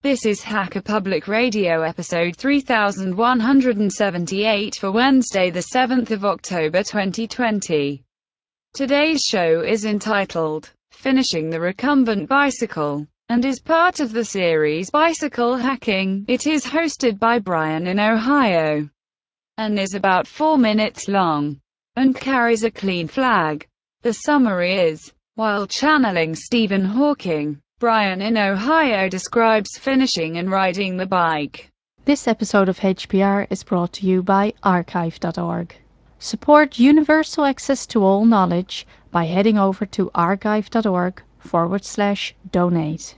This is Hacker Public Radio episode 3178 for Wednesday the 7th of October 2020. Today's show is entitled, Finishing the Recumbent Bicycle, and is part of the series Bicycle Hacking. It is hosted by Brian in Ohio, and is about 4 minutes long, and carries a clean flag. The summary is, while channeling Stephen Hawking, Brian in Ohio describes finishing and riding the bike. This episode of HPR is brought to you by archive.org. Support universal access to all knowledge by heading over to archive.org/donate.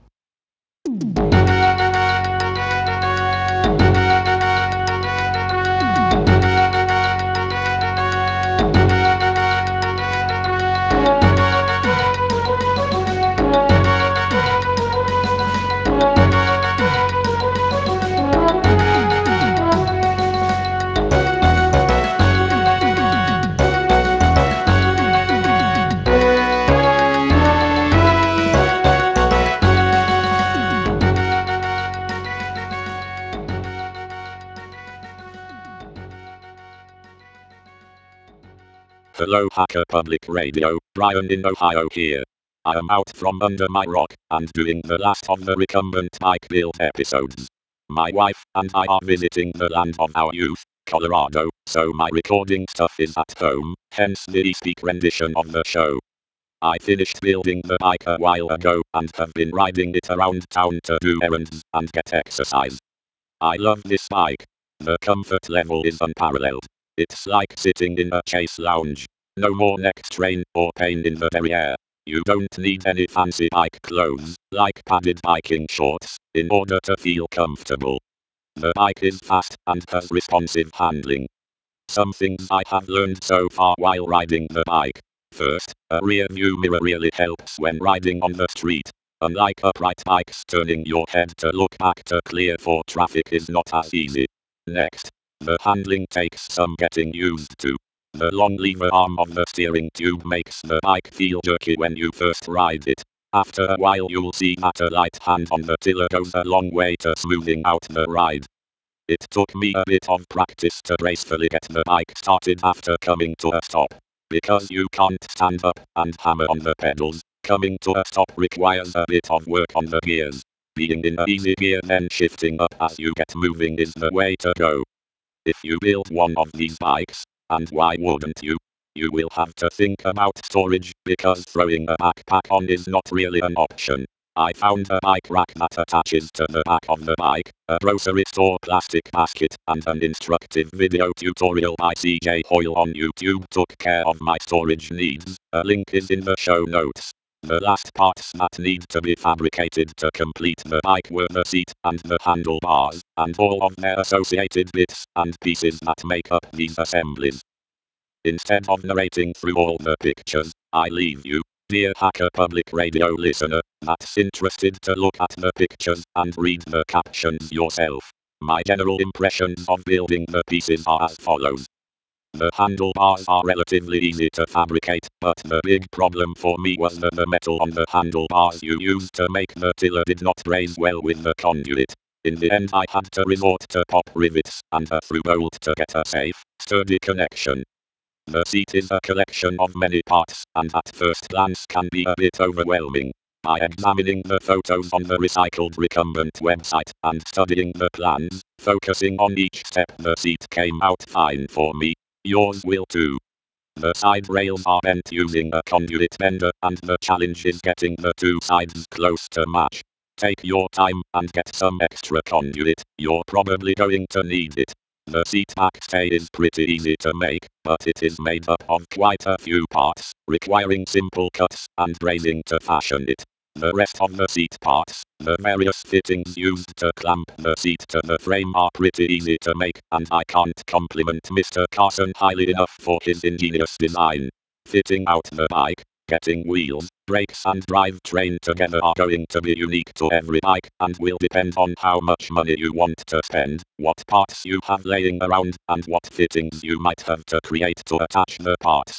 Hello Hacker Public Radio, Brian in Ohio here. I am out from under my rock, and doing the last of the recumbent bike build episodes. My wife and I are visiting the land of our youth, Colorado, so my recording stuff is at home, hence the e-speak rendition of the show. I finished building the bike a while ago, and have been riding it around town to do errands, and get exercise. I love this bike. The comfort level is unparalleled. It's like sitting in a Chase lounge. No more neck strain or pain in the derriere. You don't need any fancy bike clothes, like padded biking shorts, in order to feel comfortable. The bike is fast and has responsive handling. Some things I have learned so far while riding the bike. First, a rear view mirror really helps when riding on the street. Unlike upright bikes, turning your head to look back to clear for traffic is not as easy. Next, the handling takes some getting used to. The long lever arm of the steering tube makes the bike feel jerky when you first ride it. After a while you'll see that a light hand on the tiller goes a long way to smoothing out the ride. It took me a bit of practice to gracefully get the bike started after coming to a stop. Because you can't stand up and hammer on the pedals, coming to a stop requires a bit of work on the gears. Being in a easy gear then shifting up as you get moving is the way to go. If you build one of these bikes, and why wouldn't you? You will have to think about storage, because throwing a backpack on is not really an option. I found a bike rack that attaches to the back of the bike, a grocery store plastic basket, and an instructive video tutorial by CJ Hoyle on YouTube took care of my storage needs. A link is in the show notes. The last parts that need to be fabricated to complete the bike were the seat and the handlebars, and all of their associated bits and pieces that make up these assemblies. Instead of narrating through all the pictures, I leave you, dear Hacker Public Radio listener, that's interested to look at the pictures and read the captions yourself. My general impressions of building the pieces are as follows. The handlebars are relatively easy to fabricate, but the big problem for me was that the metal on the handlebars you used to make the tiller did not braze well with the conduit. In the end I had to resort to pop rivets and a through bolt to get a safe, sturdy connection. The seat is a collection of many parts, and at first glance can be a bit overwhelming. By examining the photos on the Recycled Recumbent website and studying the plans, focusing on each step, the seat came out fine for me. Yours will too. The side rails are bent using a conduit bender, and the challenge is getting the two sides close to match. Take your time and get some extra conduit, you're probably going to need it. The seat backstay is pretty easy to make, but it is made up of quite a few parts, requiring simple cuts and brazing to fashion it. The rest of the seat parts, the various fittings used to clamp the seat to the frame, are pretty easy to make, and I can't compliment Mr. Carson highly enough for his ingenious design. Fitting out the bike, getting wheels, brakes and drivetrain together are going to be unique to every bike, and will depend on how much money you want to spend, what parts you have laying around, and what fittings you might have to create to attach the parts.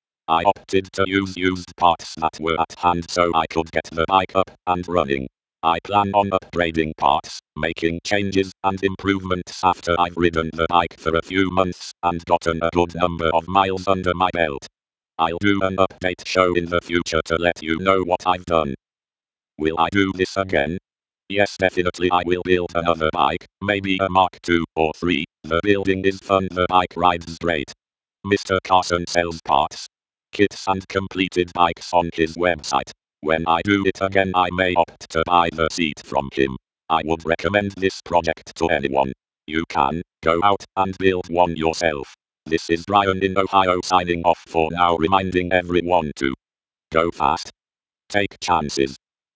I opted to use used parts that were at hand so I could get the bike up and running. I plan on upgrading parts, making changes and improvements after I've ridden the bike for a few months and gotten a good number of miles under my belt. I'll do an update show in the future to let you know what I've done. Will I do this again? Yes, definitely I will build another bike, maybe a Mark 2 or 3. The building is fun, the bike rides great. Mr. Carson sells parts, kits and completed bikes on his website. When I do it again I may opt to buy the seat from him. I would recommend this project to anyone. You can go out and build one yourself. This is Brian in Ohio signing off for now, reminding everyone to go fast, take chances.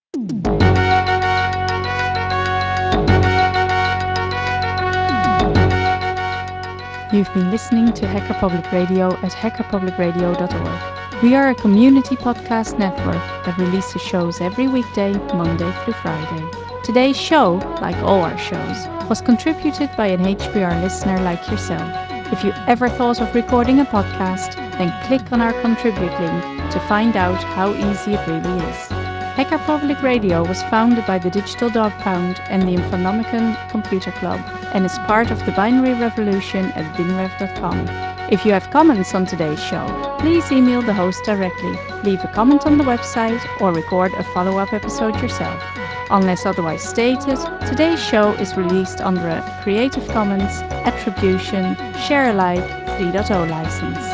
You've been listening to Hacker Public Radio at hackerpublicradio.org. We are a community podcast network that releases shows every weekday, Monday through Friday. Today's show, like all our shows, was contributed by an HPR listener like yourself. If you ever thought of recording a podcast, then click on our contribute link to find out how easy it really is. Hacker Public Radio was founded by the Digital Dog Pound and the Infonomicon Computer Club and is part of the binary revolution at binrev.com. If you have comments on today's show, please email the host directly, leave a comment on the website, or record a follow-up episode yourself. Unless otherwise stated, today's show is released under a Creative Commons Attribution Share Alike 3.0 license.